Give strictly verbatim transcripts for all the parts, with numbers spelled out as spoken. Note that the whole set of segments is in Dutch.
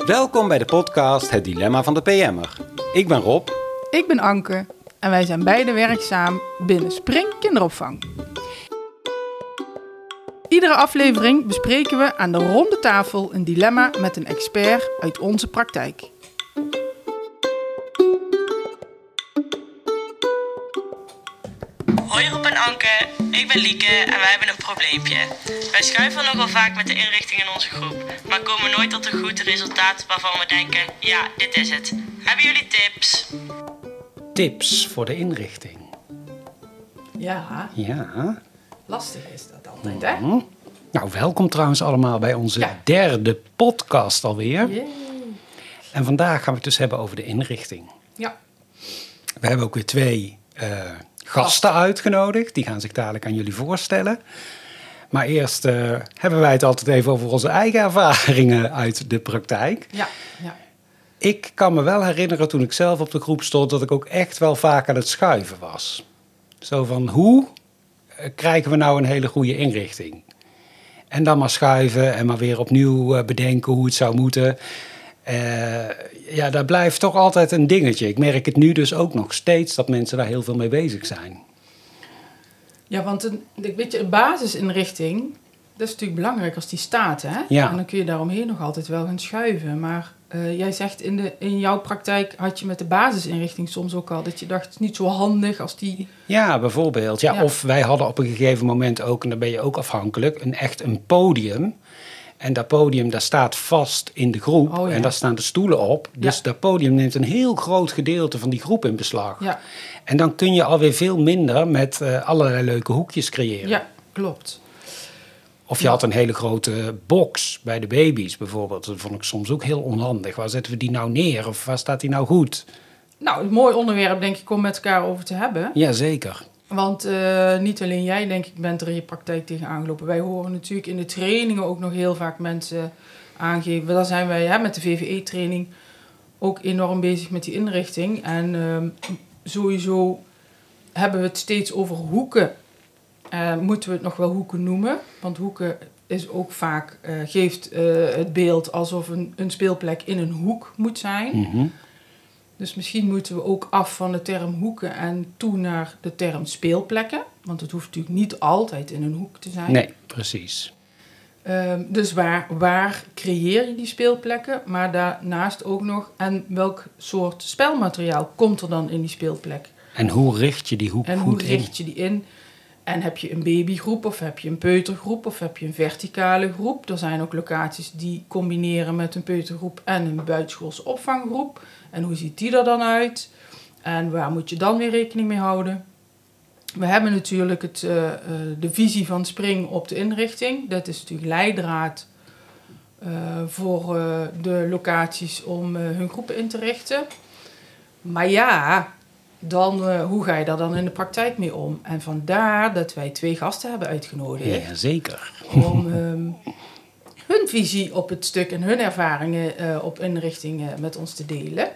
Welkom bij de podcast Het Dilemma van de P M'er. Ik ben Rob. Ik ben Anke en wij zijn beide werkzaam binnen Spring Kinderopvang. Iedere aflevering bespreken we aan de ronde tafel een dilemma met een expert uit onze praktijk. Hoi Rob en Anke, ik ben Lieke en wij hebben een probleempje. Wij schuiven nogal vaak met de inrichting in onze groep, maar komen nooit tot een goed resultaat waarvan we denken, ja, dit is het. Hebben jullie tips? Tips voor de inrichting. Ja, Ja. lastig is dat altijd, hè? Hm. Nou, welkom trouwens allemaal bij onze Ja. derde podcast alweer. Yay. En vandaag gaan we het dus hebben over de inrichting. Ja, We hebben ook weer twee uh, gasten uitgenodigd. Die gaan zich dadelijk aan jullie voorstellen. Maar eerst uh, hebben wij het altijd even over onze eigen ervaringen uit de praktijk. ja, ja. Ik kan me wel herinneren toen ik zelf op de groep stond dat ik ook echt wel vaak aan het schuiven was. Zo van, hoe krijgen we nou een hele goede inrichting? En dan maar schuiven en maar weer opnieuw bedenken hoe het zou moeten. Uh, ja, dat blijft toch altijd een dingetje. Ik merk het nu dus ook nog steeds dat mensen daar heel veel mee bezig zijn. Ja, want een, weet je, een basisinrichting, dat is natuurlijk belangrijk als die staat, hè? Ja. En dan kun je daaromheen nog altijd wel gaan schuiven. Maar uh, jij zegt in, de, in jouw praktijk had je met de basisinrichting soms ook al dat je dacht, het is niet zo handig als die... Ja, bijvoorbeeld. Ja, Ja. Of wij hadden op een gegeven moment ook, en daar ben je ook afhankelijk, een echt een podium. En dat podium, dat staat vast in de groep. Oh, ja. En daar staan de stoelen op. Dus Ja. dat podium neemt een heel groot gedeelte van die groep in beslag. Ja, En dan kun je alweer veel minder met uh, allerlei leuke hoekjes creëren. ja, klopt. Of je had een hele grote box bij de baby's bijvoorbeeld. Dat vond ik soms ook heel onhandig. Waar zetten we die nou neer? Of waar staat die nou goed? Nou, een mooi onderwerp denk ik om met elkaar over te hebben. Jazeker. Want uh, niet alleen jij, denk ik, bent er in je praktijk tegen aangelopen. Wij horen natuurlijk in de trainingen ook nog heel vaak mensen aangeven. Daar zijn wij hè, met de V V E-training ook enorm bezig met die inrichting. En uh, sowieso hebben we het steeds over hoeken. Uh, moeten we het nog wel hoeken noemen? Want hoeken is ook vaak, uh, geeft uh, het beeld alsof een, een speelplek in een hoek moet zijn. Mm-hmm. Dus misschien moeten we ook af van de term hoeken en toe naar de term speelplekken. Want het hoeft natuurlijk niet altijd in een hoek te zijn. Nee, precies. Um, dus waar, waar creëer je die speelplekken? Maar daarnaast ook nog, en welk soort spelmateriaal komt er dan in die speelplek? En hoe richt je die hoek En goed hoe in? richt je die in? En heb je een babygroep of heb je een peutergroep of heb je een verticale groep? Er zijn ook locaties die combineren met een peutergroep en een buitenschoolse opvanggroep. En hoe ziet die er dan uit? En waar moet je dan weer rekening mee houden? We hebben natuurlijk het, uh, uh, de visie van Spring op de inrichting. Dat is natuurlijk leidraad uh, voor uh, de locaties om uh, hun groepen in te richten. Maar ja... Dan, uh, hoe ga je daar dan in de praktijk mee om? En vandaar dat wij twee gasten hebben uitgenodigd. Ja, zeker. Om um, hun visie op het stuk en hun ervaringen uh, op inrichting uh, met ons te delen.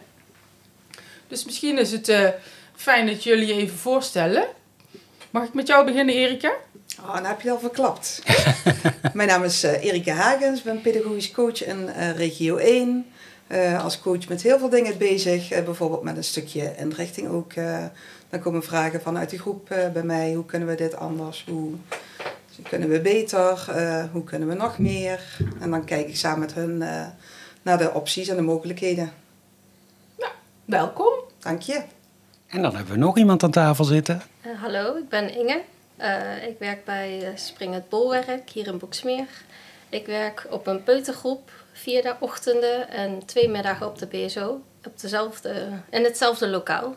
Dus misschien is het uh, fijn dat jullie je even voorstellen. Mag ik met jou beginnen, Erika? Oh, dan heb je al verklapt. Mijn naam is uh, Erika Hagens, ik ben pedagogisch coach in uh, regio één. Uh, als coach met heel veel dingen bezig, uh, bijvoorbeeld met een stukje inrichting ook. Uh, dan komen vragen vanuit de groep uh, bij mij, hoe kunnen we dit anders, hoe kunnen we beter, uh, hoe kunnen we nog meer. En dan kijk ik samen met hun uh, naar de opties en de mogelijkheden. Nou, welkom. Dank je. En dan hebben we nog iemand aan tafel zitten. Uh, hallo, ik ben Inge. Uh, ik werk bij uh, Spring het Bolwerk hier in Boeksmeer. Ik werk op een peutergroep, vier ochtenden en twee middagen op de B S O. Op dezelfde, in hetzelfde lokaal.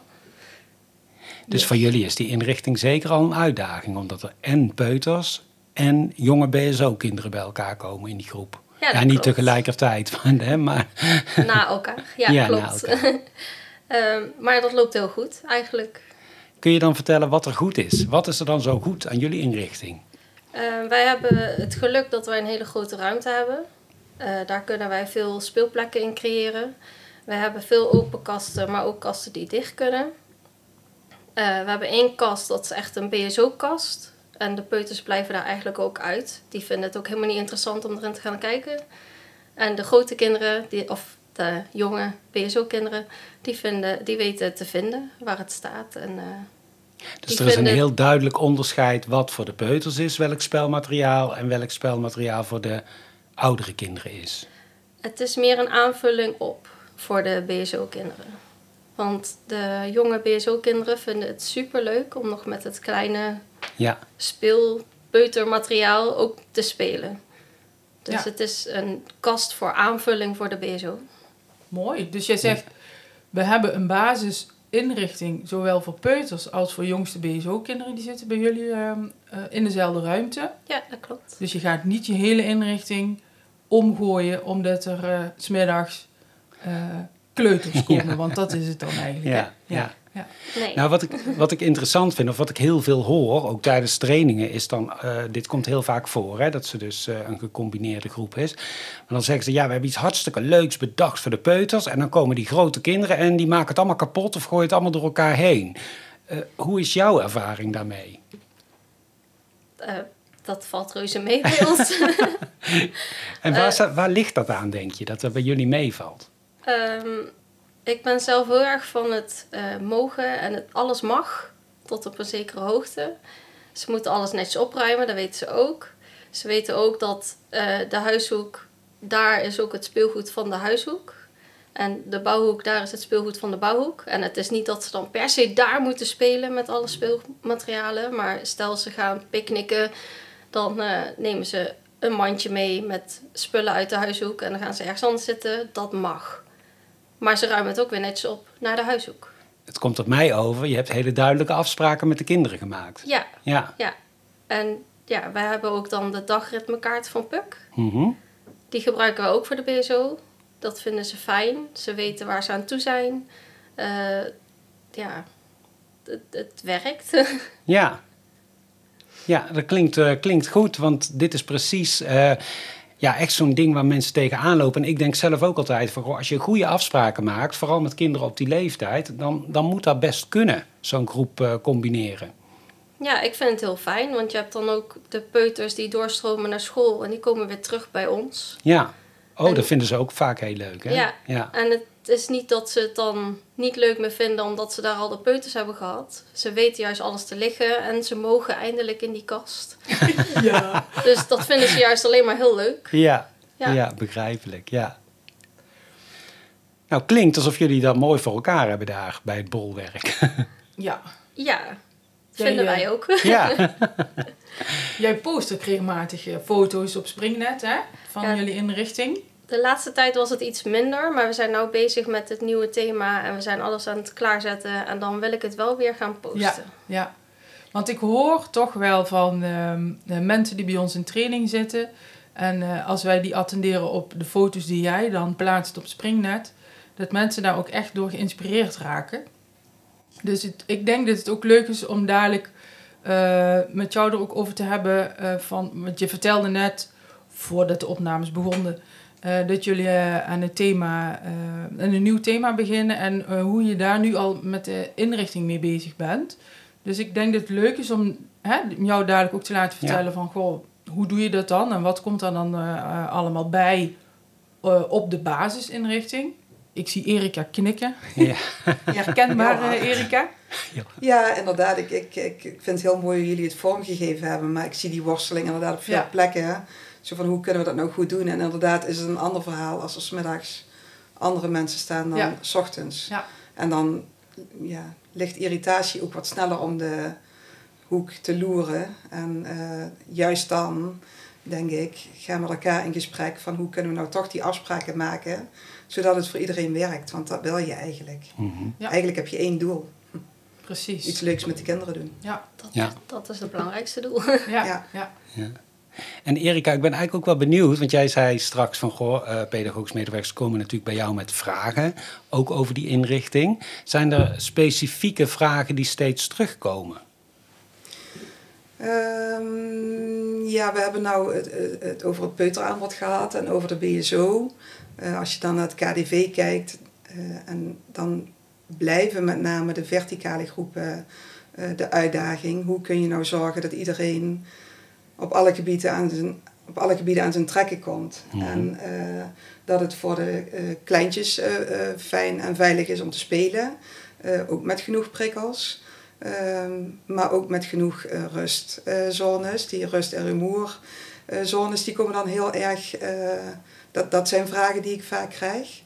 Dus ja. Voor jullie is die inrichting zeker al een uitdaging. Omdat er en peuters en jonge B S O-kinderen bij elkaar komen in die groep. Ja, ja niet klopt. Tegelijkertijd, hè, maar... Na elkaar, ja, ja klopt. Na elkaar. um, maar dat loopt heel goed, eigenlijk. Kun je dan vertellen wat er goed is? Wat is er dan zo goed aan jullie inrichting? Uh, wij hebben het geluk dat wij een hele grote ruimte hebben. Uh, daar kunnen wij veel speelplekken in creëren. We hebben veel open kasten, maar ook kasten die dicht kunnen. Uh, we hebben één kast, dat is echt een B S O-kast. En de peuters blijven daar eigenlijk ook uit. Die vinden het ook helemaal niet interessant om erin te gaan kijken. En de grote kinderen, die, of de jonge B S O-kinderen, die, vinden, die weten het te vinden waar het staat. En, uh, dus er is vinden... een heel duidelijk onderscheid wat voor de peuters is, welk spelmateriaal, en welk spelmateriaal voor de oudere kinderen is. Het is meer een aanvulling op voor de B S O-kinderen. Want de jonge B S O-kinderen vinden het superleuk om nog met het kleine ja. speelpeutermateriaal ook te spelen. Dus ja. het is een kast voor aanvulling voor de B S O. Mooi. Dus jij zegt, we hebben een basisinrichting, zowel voor peuters als voor jongste B S O-kinderen. Die zitten bij jullie uh, uh, in dezelfde ruimte. Ja, dat klopt. Dus je gaat niet je hele inrichting omgooien, omdat er uh, 's middags uh, kleuters komen. Ja. Want dat is het dan eigenlijk. Ja, ja. ja. ja. Nee. Nou, wat ik, wat ik interessant vind, of wat ik heel veel hoor, ook tijdens trainingen, is dan, uh, dit komt heel vaak voor, hè, dat ze dus uh, een gecombineerde groep is. Maar dan zeggen ze, ja, we hebben iets hartstikke leuks bedacht voor de peuters. En dan komen die grote kinderen en die maken het allemaal kapot of gooien het allemaal door elkaar heen. Uh, hoe is jouw ervaring daarmee? Uh, dat valt reuze mee bij ons. En waar, uh, waar ligt dat aan, denk je, dat dat bij jullie meevalt? Um, ik ben zelf heel erg van het uh, mogen en het alles mag, tot op een zekere hoogte. Ze moeten alles netjes opruimen, dat weten ze ook. Ze weten ook dat uh, de huishoek, daar is ook het speelgoed van de huishoek. En de bouwhoek, daar is het speelgoed van de bouwhoek. En het is niet dat ze dan per se daar moeten spelen met alle speelmaterialen. Maar stel ze gaan picknicken, dan uh, nemen ze een mandje mee met spullen uit de huishoek. En dan gaan ze ergens anders zitten. Dat mag. Maar ze ruimen het ook weer netjes op naar de huishoek. Het komt op mij over. Je hebt hele duidelijke afspraken met de kinderen gemaakt. Ja. Ja. ja. En ja, wij hebben ook dan de dagritmekaart van Puck. Mm-hmm. Die gebruiken we ook voor de B S O. Dat vinden ze fijn. Ze weten waar ze aan toe zijn. Uh, ja, het, het werkt. Ja. Ja, dat klinkt, uh, klinkt goed, want dit is precies uh, ja, echt zo'n ding waar mensen tegenaan lopen. En ik denk zelf ook altijd, van, als je goede afspraken maakt, vooral met kinderen op die leeftijd, dan, dan moet dat best kunnen, zo'n groep uh, combineren. Ja, ik vind het heel fijn, want je hebt dan ook de peuters die doorstromen naar school en die komen weer terug bij ons. Ja, oh, en, dat vinden ze ook vaak heel leuk, hè? Ja, ja, en het is niet dat ze het dan niet leuk meer vinden omdat ze daar al de peuters hebben gehad. Ze weten juist alles te liggen en ze mogen eindelijk in die kast. Ja. Dus dat vinden ze juist alleen maar heel leuk. Ja, ja. ja begrijpelijk, ja. Nou, klinkt alsof jullie dat mooi voor elkaar hebben daar bij het bolwerk. Ja. Ja, vinden Jij, wij ook. Ja. Jij post ook regelmatig foto's op Springnet, hè? Van ja. jullie inrichting. De laatste tijd was het iets minder, maar we zijn nu bezig met het nieuwe thema en we zijn alles aan het klaarzetten en dan wil ik het wel weer gaan posten. Ja, ja. Want ik hoor toch wel van um, de mensen die bij ons in training zitten en uh, als wij die attenderen op de foto's die jij dan plaatst op Springnet, dat mensen daar ook echt door geïnspireerd raken. Dus het, ik denk dat het ook leuk is om dadelijk uh, met jou er ook over te hebben uh, van, want je vertelde net, voordat de opnames begonnen, Uh, dat jullie uh, aan, het thema, uh, aan een nieuw thema beginnen en uh, hoe je daar nu al met de inrichting mee bezig bent. Dus ik denk dat het leuk is om hè, jou dadelijk ook te laten vertellen ja. van, goh, hoe doe je dat dan en wat komt er dan uh, allemaal bij uh, op de basisinrichting. Ik zie Erika knikken. Ja. Herkenbaar, ja. uh, Erika? Ja, inderdaad. Ik, ik, ik vind het heel mooi hoe jullie het vormgegeven hebben, maar ik zie die worsteling inderdaad op veel ja. plekken. Hè? Zo van, hoe kunnen we dat nou goed doen? En inderdaad is het een ander verhaal als er 's middags andere mensen staan dan ja. 's ochtends. Ja. En dan ja, ligt irritatie ook wat sneller om de hoek te loeren. En uh, juist dan, denk ik, gaan we met elkaar in gesprek van hoe kunnen we nou toch die afspraken maken, zodat het voor iedereen werkt. Want dat wil je eigenlijk. Mm-hmm. Ja. Eigenlijk heb je één doel. Precies. Iets leuks met de kinderen doen. Ja, dat, ja. dat is het belangrijkste doel. Ja, ja. ja. ja. En Erika, ik ben eigenlijk ook wel benieuwd, want jij zei straks van, goh, uh, pedagogisch medewerkers komen natuurlijk bij jou met vragen, ook over die inrichting. Zijn er specifieke vragen die steeds terugkomen? Um, ja, we hebben nou het, het over het peuteraanbod gehad en over de B S O. Uh, als je dan naar het K D V kijkt, uh, en dan blijven met name de verticale groepen uh, de uitdaging. Hoe kun je nou zorgen dat iedereen op alle gebieden aan zijn op alle gebieden aan zijn trekken komt. Mm-hmm. En uh, dat het voor de uh, kleintjes uh, uh, fijn en veilig is om te spelen. Uh, ook met genoeg prikkels. Um, maar ook met genoeg uh, rustzones. Uh, die rust- en rumoerzones uh, die komen dan heel erg... Uh, dat, dat zijn vragen die ik vaak krijg.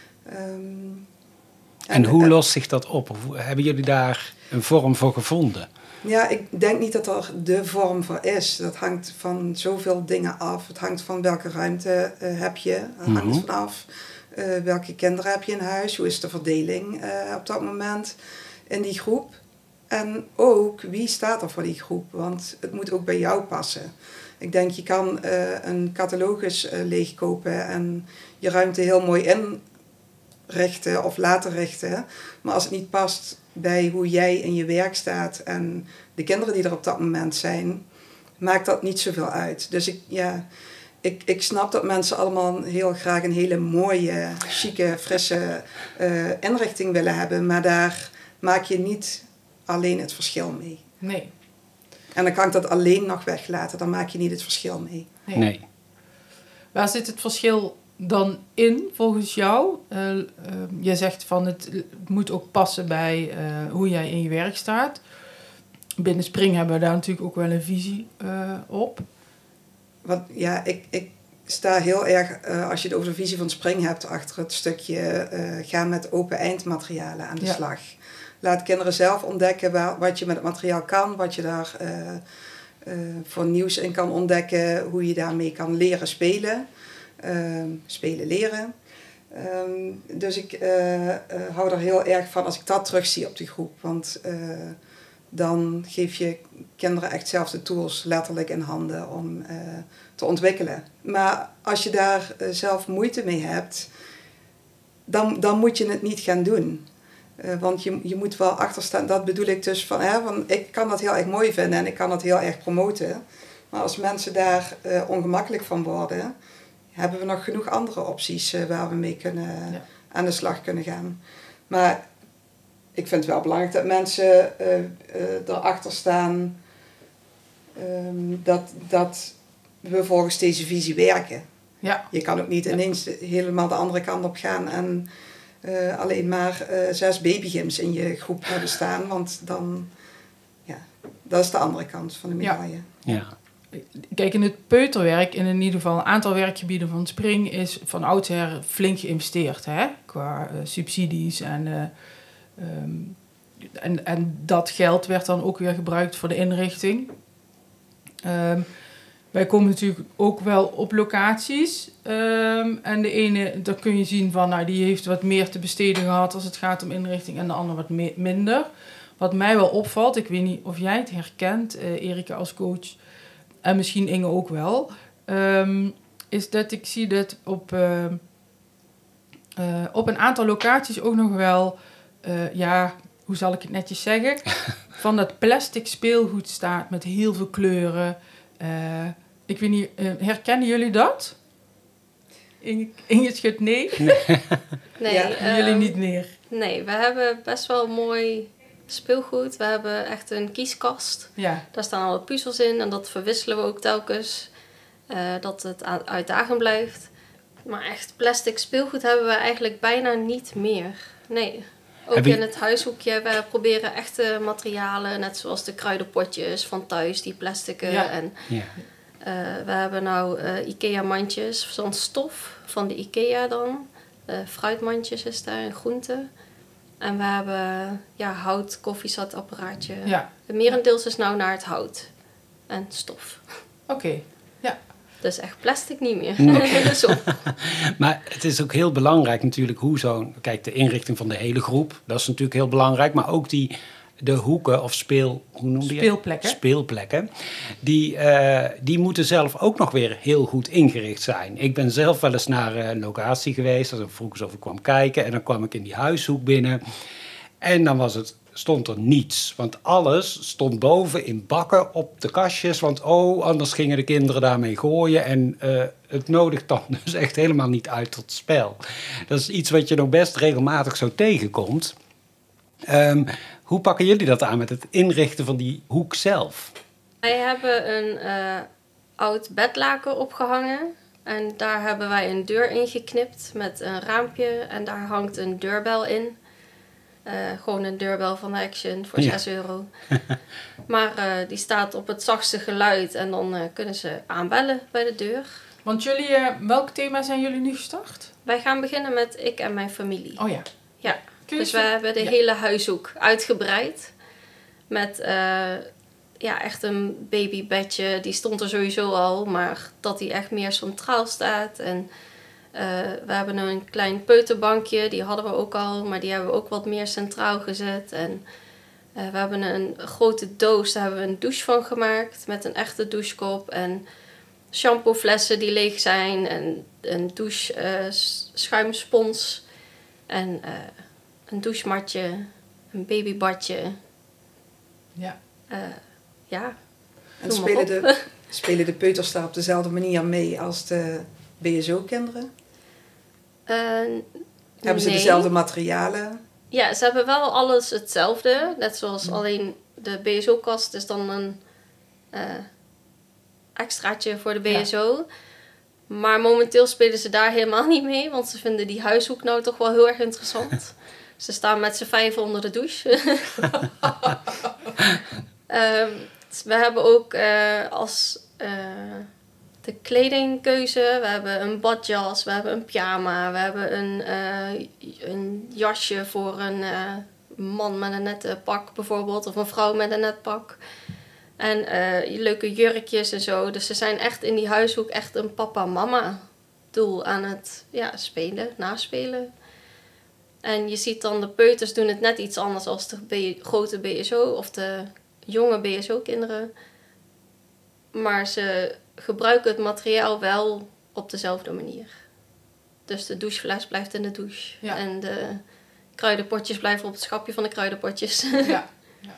Um, en, en hoe uh, lost zich dat op? Of hebben jullie daar een vorm voor gevonden? Ja, ik denk niet dat er de vorm voor is. Dat hangt van zoveel dingen af. Het hangt van welke ruimte uh, heb je. Het hangt mm-hmm. vanaf uh, welke kinderen heb je in huis. Hoe is de verdeling uh, op dat moment in die groep. En ook wie staat er voor die groep. Want het moet ook bij jou passen. Ik denk je kan uh, een catalogus uh, leegkopen en je ruimte heel mooi inrichten of laten richten. Maar als het niet past bij hoe jij in je werk staat en de kinderen die er op dat moment zijn, maakt dat niet zoveel uit. Dus ik, ja, ik, ik snap dat mensen allemaal heel graag een hele mooie, chique, frisse uh, inrichting willen hebben. Maar daar maak je niet alleen het verschil mee. Nee. En dan kan ik dat alleen nog weglaten. Dan maak je niet het verschil mee. Nee. nee. Waar zit het verschil dan in volgens jou? Uh, uh, je zegt van het, het moet ook passen bij uh, hoe jij in je werk staat. Binnen Spring hebben we daar natuurlijk ook wel een visie uh, op. Want ja, ik, ik sta heel erg, uh, als je het over de visie van Spring hebt, achter het stukje uh, gaan met open eindmaterialen aan de ja. slag. Laat kinderen zelf ontdekken waar, wat je met het materiaal kan, wat je daar uh, uh, voor nieuws in kan ontdekken, hoe je daarmee kan leren spelen. Uh, spelen leren. Um, dus ik uh, uh, hou er heel erg van als ik dat terugzie op die groep. Want uh, dan geef je kinderen echt zelf de tools letterlijk in handen om uh, te ontwikkelen. Maar als je daar uh, zelf moeite mee hebt, dan, dan moet je het niet gaan doen. Uh, want je, je moet wel achterstaan. Dat bedoel ik dus van, hè, van, ik kan dat heel erg mooi vinden en ik kan dat heel erg promoten. Maar als mensen daar uh, ongemakkelijk van worden, hebben we nog genoeg andere opties uh, waar we mee kunnen, ja. aan de slag kunnen gaan. Maar ik vind het wel belangrijk dat mensen uh, uh, erachter staan um, dat, dat we volgens deze visie werken. Ja. Je kan ook niet ineens ja. helemaal de andere kant op gaan en uh, alleen maar uh, zes babygyms in je groep hebben staan. Want dan, ja, dat is de andere kant van de medaille. Ja. ja. Kijk, in het peuterwerk, in ieder geval een aantal werkgebieden van Spring, is van oudsher flink geïnvesteerd, hè? Qua uh, subsidies. En, uh, um, en, en dat geld werd dan ook weer gebruikt voor de inrichting. Um, wij komen natuurlijk ook wel op locaties. Um, en de ene, daar kun je zien van, nou, die heeft wat meer te besteden gehad als het gaat om inrichting, en de ander wat me- minder. Wat mij wel opvalt, ik weet niet of jij het herkent, uh, Erika als coach, en misschien Inge ook wel, um, is dat ik zie dat op, uh, uh, op een aantal locaties ook nog wel, uh, ja, hoe zal ik het netjes zeggen, van dat plastic speelgoed staat met heel veel kleuren. Uh, ik weet niet, uh, herkennen jullie dat? Inge, Inge schudt nee? Nee. nee ja, jullie um, niet meer? Nee, we hebben best wel mooi speelgoed. We hebben echt een kieskast. Ja. Daar staan alle puzzels in en dat verwisselen we ook telkens. Uh, dat het uitdagend blijft. Maar echt plastic speelgoed hebben we eigenlijk bijna niet meer. Nee. Ook je... in het huishoekje. We proberen echte materialen, net zoals de kruidenpotjes van thuis, die plasticen. Ja. En, ja. uh, we hebben nou uh, Ikea-mandjes van stof, van de Ikea dan. Uh, fruitmandjes is daar, en groenten. En we hebben ja, hout, koffiezetapparaatje. Ja. Het merendeels is nou naar het hout en stof. Oké, okay. ja. Dus echt plastic niet meer. Nee. Zo. Maar het is ook heel belangrijk natuurlijk hoe zo'n... Kijk, de inrichting van de hele groep, dat is natuurlijk heel belangrijk. Maar ook die, de hoeken of speel... Hoe noem je het? Speelplekken. Speelplekken. Die, uh, die moeten zelf ook nog weer heel goed ingericht zijn. Ik ben zelf wel eens naar een locatie geweest, als ik vroeger over kwam kijken. En dan kwam ik in die huishoek binnen. En dan was het... stond er niets. Want alles stond boven in bakken op de kastjes. Want oh, anders gingen de kinderen daarmee gooien. En uh, het nodigt dan dus echt helemaal niet uit tot spel. Dat is iets wat je nog best regelmatig zo tegenkomt. Um, hoe pakken jullie dat aan met het inrichten van die hoek zelf? Wij hebben een uh, oud bedlaken opgehangen. En daar hebben wij een deur in geknipt met een raampje. En daar hangt een deurbel in. Uh, gewoon een deurbel van Action voor zes euro. Maar uh, die staat op het zachtste geluid. En dan uh, kunnen ze aanbellen bij de deur. Want jullie, uh, welk thema zijn jullie nu gestart? Wij gaan beginnen met ik en mijn familie. Oh ja. Ja, dus we hebben de ja. hele huishoek uitgebreid. Met uh, ja, echt een babybedje. Die stond er sowieso al. Maar dat die echt meer centraal staat. En uh, we hebben een klein peuterbankje. Die hadden we ook al. Maar die hebben we ook wat meer centraal gezet. En uh, we hebben een grote doos. Daar hebben we een douche van gemaakt. Met een echte douchekop. En shampooflessen die leeg zijn. En een douche uh, schuimspons. En uh, een douchematje. Een babybadje. Ja. Uh, ja. En spelen de, spelen de peuters daar op dezelfde manier mee als de B S O-kinderen? Uh, hebben ze nee. dezelfde materialen? Ja, ze hebben wel alles hetzelfde. Net zoals alleen de B S O-kast is dan een uh, extraatje voor de B S O. Ja. Maar momenteel spelen ze daar helemaal niet mee. Want ze vinden die huishoek nou toch wel heel erg interessant. Ze staan met z'n vijven onder de douche. um, we hebben ook uh, als uh, de kledingkeuze. We hebben een badjas, we hebben een pyjama. We hebben een, uh, een jasje voor een uh, man met een net pak bijvoorbeeld. Of een vrouw met een net pak. En uh, leuke jurkjes en zo. Dus ze zijn echt in die huishoek echt een papa-mama doel aan het ja, spelen, naspelen. En je ziet dan de peuters doen het net iets anders als de B- grote B S O of de jonge B S O-kinderen. Maar ze gebruiken het materiaal wel op dezelfde manier. Dus de douchefles blijft in de douche. Ja. En de kruidenpotjes blijven op het schapje van de kruidenpotjes. Ja. Ja.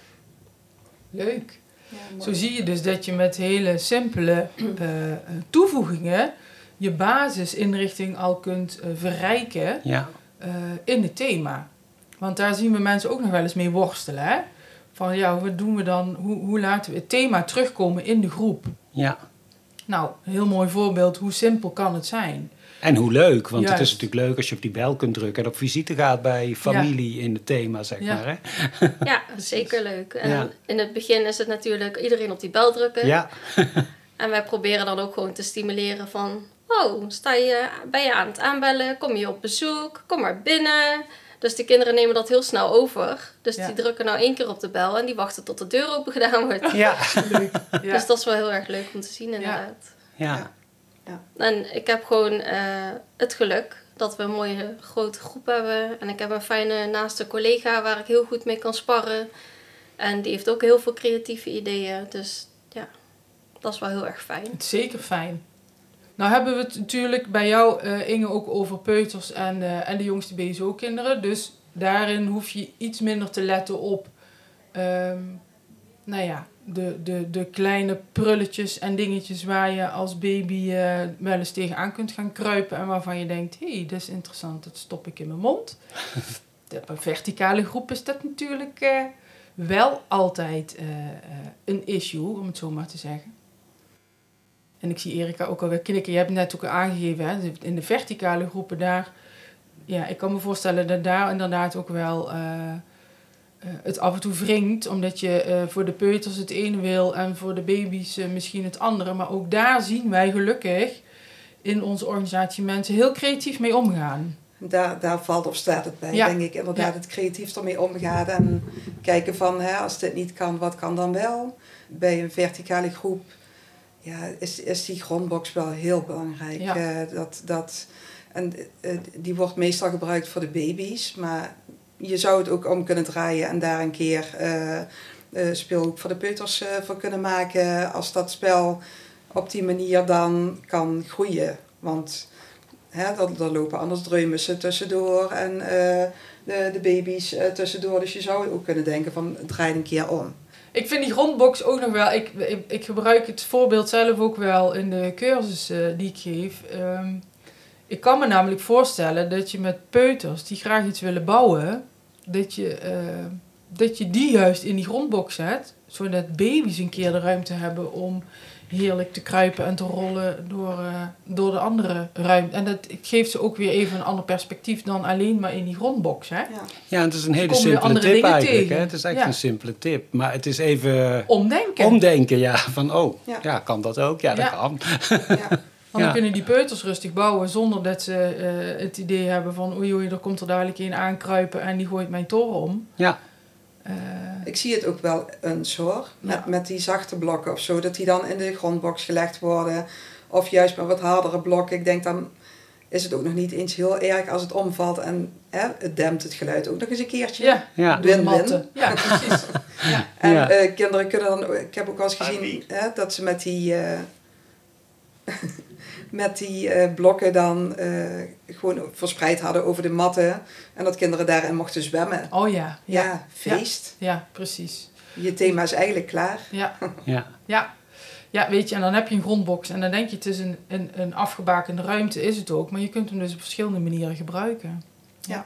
Leuk. Ja, zo zie je dus dat je met hele simpele uh, toevoegingen je basisinrichting al kunt uh, verrijken. Ja. Uh, in het thema. Want daar zien we mensen ook nog wel eens mee worstelen. Hè? Van ja, wat doen we dan? Hoe, hoe laten we het thema terugkomen in de groep? Ja. Nou, een heel mooi voorbeeld. Hoe simpel kan het zijn? En hoe leuk. Want Juist. Het is natuurlijk leuk als je op die bel kunt drukken en op visite gaat bij familie ja. in het thema, zeg ja. maar. Hè? Ja, zeker leuk. En ja. in het begin is het natuurlijk iedereen op die bel drukken. Ja. En wij proberen dan ook gewoon te stimuleren van... Oh, sta je, ben je aan het aanbellen? Kom je op bezoek? Kom maar binnen. Dus de kinderen nemen dat heel snel over. Dus ja. die drukken nou één keer op de bel en die wachten tot de deur open gedaan wordt. Ja. Leuk. Ja. Dus dat is wel heel erg leuk om te zien inderdaad. Ja. Ja. Ja. En ik heb gewoon uh, het geluk dat we een mooie grote groep hebben. En ik heb een fijne naaste collega waar ik heel goed mee kan sparren. En die heeft ook heel veel creatieve ideeën. Dus ja, dat is wel heel erg fijn. Het is zeker fijn. Nou hebben we het natuurlijk bij jou, uh, Inge, ook over peuters en, uh, en de jongste B S O-kinderen. Dus daarin hoef je iets minder te letten op um, nou ja, de, de, de kleine prulletjes en dingetjes waar je als baby uh, wel eens tegenaan kunt gaan kruipen. En waarvan je denkt, hé, hey, dat is interessant, dat stop ik in mijn mond. Op een verticale groep is dat natuurlijk uh, wel altijd uh, uh, een issue, om het zo maar te zeggen. En ik zie Erika ook alweer knikken. Je hebt het net ook aangegeven, hè? In de verticale groepen daar... Ja, ik kan me voorstellen dat daar inderdaad ook wel uh, uh, het af en toe wringt. Omdat je uh, voor de peuters het ene wil en voor de baby's uh, misschien het andere. Maar ook daar zien wij gelukkig in onze organisatie mensen heel creatief mee omgaan. Daar, daar valt of staat het bij, ja. denk ik. Inderdaad, ja. het creatief ermee omgaan. En kijken van, hè, als dit niet kan, wat kan dan wel? Bij een verticale groep... Ja, is, is die grondbox wel heel belangrijk. Ja. Uh, dat, dat, en uh, die wordt meestal gebruikt voor de baby's. Maar je zou het ook om kunnen draaien en daar een keer uh, uh, speelhoek voor de peuters uh, voor kunnen maken. Als dat spel op die manier dan kan groeien. Want hè, er lopen anders dreumissen tussendoor en uh, de, de baby's uh, tussendoor. Dus je zou ook kunnen denken van draai een keer om. Ik vind die grondbox ook nog wel... Ik, ik, ik gebruik het voorbeeld zelf ook wel in de cursus uh, die ik geef. Um, ik kan me namelijk voorstellen dat je met peuters die graag iets willen bouwen... dat je, uh, dat je die juist in die grondbox zet... zodat baby's een keer de ruimte hebben om heerlijk te kruipen en te rollen door, uh, door de andere ruimte. En dat geeft ze ook weer even een ander perspectief dan alleen maar in die grondbox. Hè? Ja, ja, het is een hele Komen weer simpele andere tip dingen eigenlijk. tegen. Hè? Het is echt Ja. een simpele tip. Maar het is even Omdenken. omdenken, ja. Van, oh, ja. Ja. kan dat ook? Ja, dat Ja. kan. ja. Want dan Ja. kunnen die peuters rustig bouwen zonder dat ze uh, het idee hebben van oei oei, er komt er dadelijk een aankruipen en die gooit mijn toren om. Ja. Uh, Ik zie het ook wel eens hoor, met, Ja. met die zachte blokken of zo, dat die dan in de grondbox gelegd worden. Of juist met wat hardere blokken. Ik denk dan is het ook nog niet eens heel erg als het omvalt en hè, het dempt het geluid ook nog eens een keertje. ja, Ja. door de Win-win. matten. Ja, precies. Ja. En Ja. uh, kinderen kunnen dan, ik heb ook wel eens gezien hè, dat ze met die, uh, met die uh, blokken dan uh, gewoon verspreid hadden over de matten. En dat kinderen daarin mochten zwemmen. Oh ja. Ja, Ja, feest. ja precies. Je thema is eigenlijk klaar. Ja. Ja. Ja. Ja, weet je, en dan heb je een grondbox en dan denk je het is een, een, een afgebakende ruimte, is het ook. Maar je kunt hem dus op verschillende manieren gebruiken. Ja.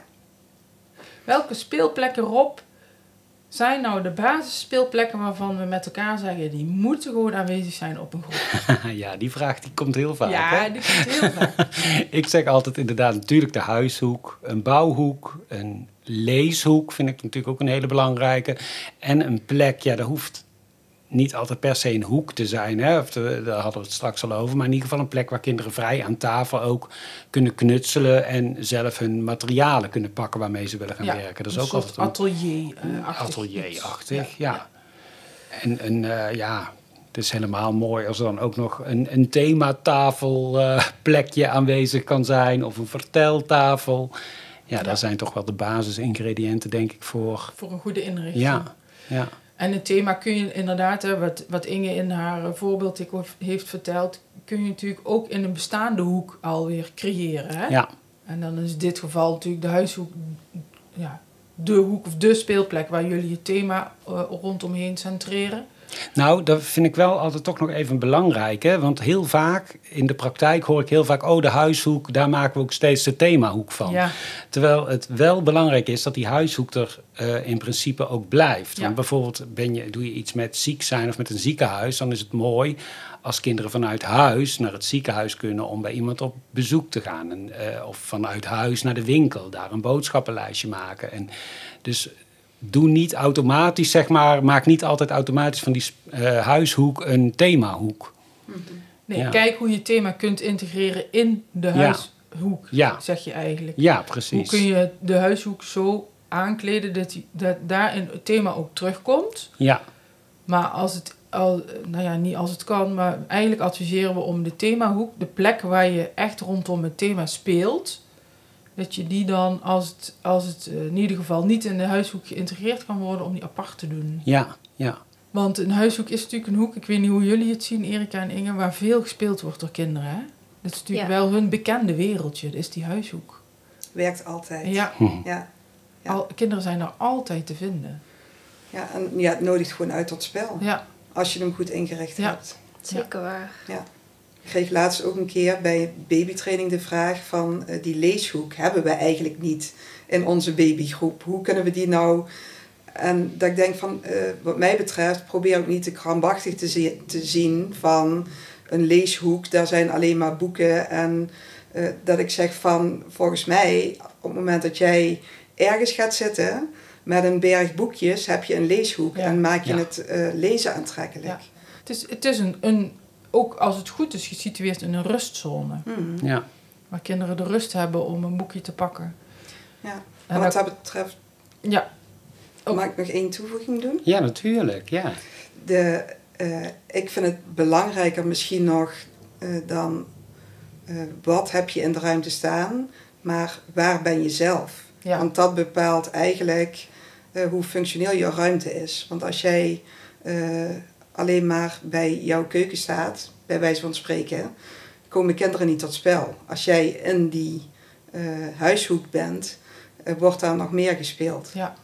Welke speelplekken, Rob, zijn nou de basisspeelplekken waarvan we met elkaar zeggen, die moeten gewoon aanwezig zijn op een groep? ja, die vraag die komt heel vaak. Ja, hè? die komt heel vaak. Ik zeg altijd inderdaad natuurlijk de huishoek, een bouwhoek, een leeshoek vind ik natuurlijk ook een hele belangrijke. En een plek, ja, dat hoeft niet altijd per se een hoek te zijn, hè? Of de, daar hadden we het straks al over, maar in ieder geval een plek waar kinderen vrij aan tafel ook kunnen knutselen en zelf hun materialen kunnen pakken waarmee ze willen gaan Ja, werken. Dat is een ook soort altijd een atelier-achtig. atelier-achtig, ja. Ja. En een, uh, ja, het is helemaal mooi als er dan ook nog een, een thematafelplekje uh, aanwezig kan zijn of een verteltafel. Ja, Ja. daar zijn toch wel de basisingrediënten, denk ik, voor. Voor een goede inrichting. Ja, ja. En het thema kun je inderdaad, hè, wat, wat Inge in haar voorbeeld heeft verteld, kun je natuurlijk ook in een bestaande hoek alweer creëren. Hè? Ja. En dan is in dit geval natuurlijk de huishoek, ja, de hoek of de speelplek waar jullie het thema uh, rondomheen centreren. Nou, dat vind ik wel altijd toch nog even belangrijk. Hè? Want heel vaak in de praktijk hoor ik heel vaak, oh, de huishoek, daar maken we ook steeds de themahoek van. Ja. Terwijl het wel belangrijk is dat die huishoek er uh, in principe ook blijft. Ja. Want bijvoorbeeld ben je, doe je iets met ziek zijn of met een ziekenhuis, dan is het mooi als kinderen vanuit huis naar het ziekenhuis kunnen om bij iemand op bezoek te gaan. En, uh, of vanuit huis naar de winkel, daar een boodschappenlijstje maken. En dus doe niet automatisch, zeg maar, maak niet altijd automatisch van die uh, huishoek een themahoek. Nee, Ja. kijk hoe je het thema kunt integreren in de Ja. huishoek, Ja. zeg je eigenlijk. Ja, precies. Hoe kun je de huishoek zo aankleden dat, die, dat daarin het thema ook terugkomt. Ja, Maar als het, al, nou ja, niet als het kan, maar eigenlijk adviseren we om de themahoek, de plek waar je echt rondom het thema speelt, dat je die dan, als het, als het in ieder geval niet in de huishoek geïntegreerd kan worden, om die apart te doen. ja, ja. Want een huishoek is natuurlijk een hoek, ik weet niet hoe jullie het zien, Erika en Inge, waar veel gespeeld wordt door kinderen. Hè? Dat is natuurlijk Ja. wel hun bekende wereldje, dat is die huishoek. Werkt altijd. Ja, Ja. Ja. al, kinderen zijn er altijd te vinden. Ja, en ja, het nodigt gewoon uit tot spel. Ja, Als je hem goed ingericht Ja. hebt. Zeker waar. Ja. Ik kreeg laatst ook een keer bij babytraining de vraag van uh, die leeshoek hebben we eigenlijk niet in onze babygroep. Hoe kunnen we die nou... En dat ik denk van, uh, wat mij betreft, probeer ook niet te krampachtig te, zi- te zien van een leeshoek. Daar zijn alleen maar boeken. En uh, dat ik zeg van, volgens mij, op het moment dat jij ergens gaat zitten met een berg boekjes, heb je een leeshoek. Ja. En maak je Ja. het uh, lezen aantrekkelijk. Ja. het is, het is een, een, ook als het goed is, gesitueerd in een rustzone. Mhm. ja. Waar kinderen de rust hebben om een boekje te pakken. Ja. En Wat dat- dat betreft, Ja, Oh. mag ik nog één toevoeging doen? Ja, natuurlijk, ja. De, uh, ik vind het belangrijker misschien nog uh, dan uh, wat heb je in de ruimte staan, maar waar ben je zelf? ja. Want dat bepaalt eigenlijk uh, hoe functioneel jouw ruimte is. Want als jij uh, alleen maar bij jouw keuken staat, bij wijze van spreken, komen kinderen niet tot spel. Als jij in die uh, huishoek bent, uh, wordt daar nog meer gespeeld. ja.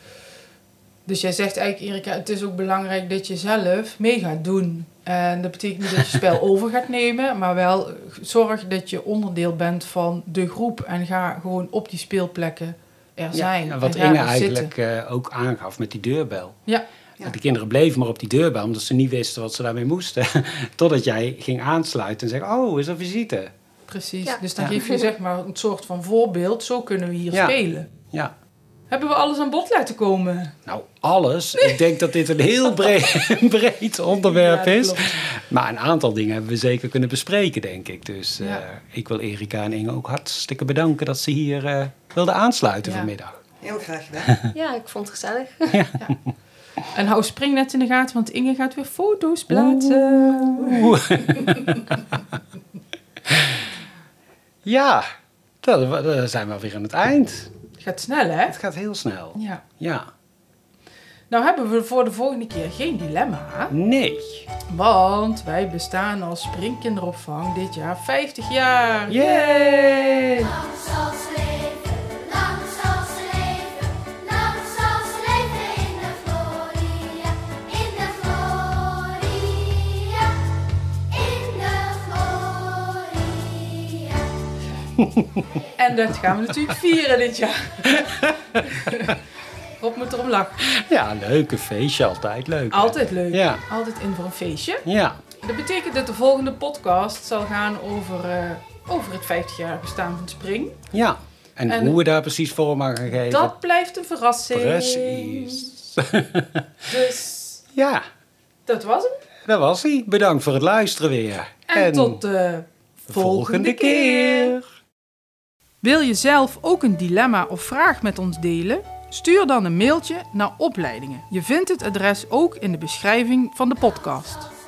Dus jij zegt eigenlijk, Erika, het is ook belangrijk dat je zelf mee gaat doen. En dat betekent niet dat je spel over gaat nemen, maar wel zorg dat je onderdeel bent van de groep. En ga gewoon op die speelplekken er zijn. Ja, wat en ga Inge er eigenlijk uh, ook aangaf met die deurbel. Ja. Ja. De kinderen bleven maar op die deurbel, omdat ze niet wisten wat ze daarmee moesten. Totdat jij ging aansluiten en zei, oh, is er visite? Precies, Ja. dus dan Ja. geef je zeg maar een soort van voorbeeld. Zo kunnen we hier Ja. spelen. Ja. Hebben we alles aan bod laten komen? Nou, alles. Ik denk dat dit een heel breed, breed onderwerp Ja, dat is. klopt. Maar een aantal dingen hebben we zeker kunnen bespreken, denk ik. Dus eh, Ja. ik wil Erika en Inge ook hartstikke bedanken dat ze hier uh, wilden aansluiten Ja. vanmiddag. Heel graag gedaan. Ja, ik vond het gezellig. En hou Springnet in de gaten, want Inge gaat weer foto's plaatsen. Oeh. Ja, dat, dat zijn we weer aan het eind. Het gaat snel, hè? Het gaat heel snel. Ja. Ja. Nou hebben we voor de volgende keer geen dilemma. Nee. Want wij bestaan als springkinderopvang dit jaar vijftig jaar. Yay! Lang zal ze leven, lang zal ze leven, lang zal ze leven in de gloria, in de gloria, in de gloria. En dat gaan we natuurlijk vieren dit jaar. Rob moet erom lachen. Ja, leuk. Een feestje. Altijd leuk. hè? Altijd leuk. Ja. Altijd in voor een feestje. Ja. Dat betekent dat de volgende podcast zal gaan over, uh, over het vijftig jaar bestaan van Spring. Ja. En, En- hoe we daar precies vorm aan gaan geven. Dat blijft een verrassing. Precies. Dus Ja, dat was hem. dat was hij. Bedankt voor het luisteren weer. En, tot de volgende keer. Wil je zelf ook een dilemma of vraag met ons delen? Stuur dan een mailtje naar opleidingen. Je vindt het adres ook in de beschrijving van de podcast.